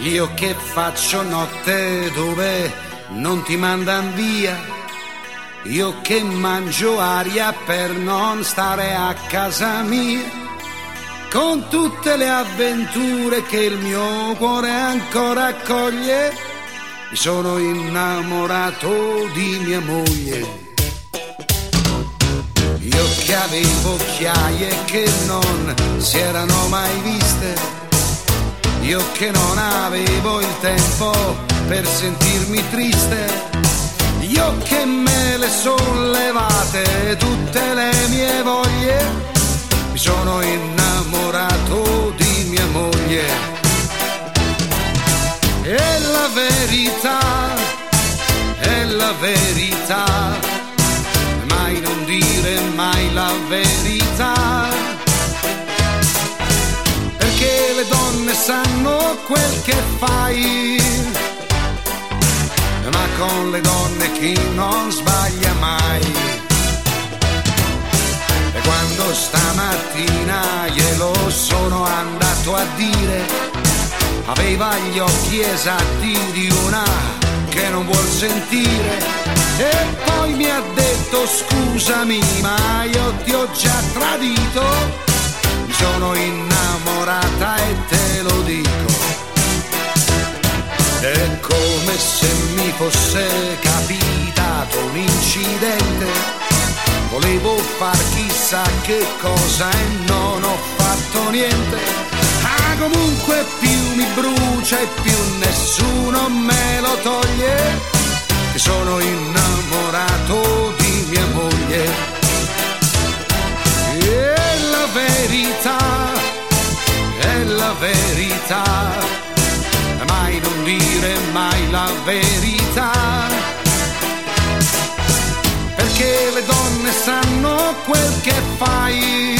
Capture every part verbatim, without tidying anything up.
Io che faccio notte dove non ti mandan via, io che mangio aria per non stare a casa mia, con tutte le avventure che il mio cuore ancora accoglie, mi sono innamorato di mia moglie. Io che avevo occhiaie che non si erano mai viste, io che non avevo il tempo per sentirmi triste, io che me le son levate tutte le mie voglie, mi sono innamorato di mia moglie. E la verità, è la verità, mai non dire mai la verità, perché le donne sanno quel che fai, ma con le donne chi non sbaglia mai. E quando stamattina glielo sono andato a dire, aveva gli occhi esatti di una che non vuol sentire, e poi mi ha detto scusami ma io ti ho già tradito, mi sono innamorata e te lo dico. È come se mi fosse capitato un incidente, volevo far chissà che cosa e non ho fatto niente. Ah, comunque più mi brucia e più nessuno me lo toglie, che sono innamorato di mia moglie. E la verità, è la verità, mai non dire mai la verità, perché le donne sanno quel che fai,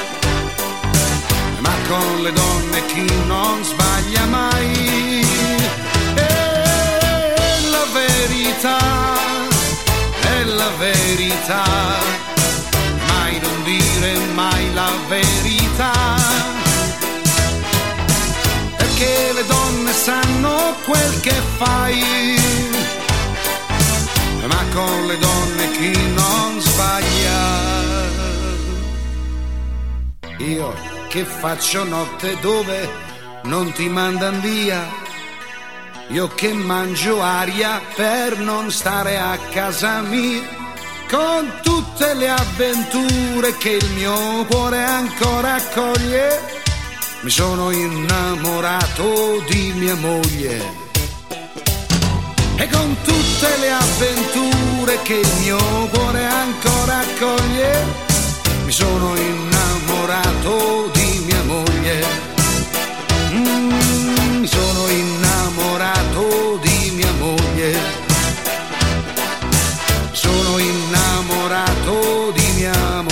ma con le donne chi non sbaglia mai. E la verità, è la verità, mai non dire mai la verità, perché le donne sanno quel che fai, ma con le donne chi non sbaglia. Io che faccio notte dove non ti mandan via, io che mangio aria per non stare a casa mia, con tutte le avventure che il mio cuore ancora accoglie, mi sono innamorato di mia moglie. E con tutte le avventure che il mio cuore ancora accoglie, mi sono innamorato di mia moglie. Mm, mi sono innamorato di mia moglie. Sono innamorato di mia moglie.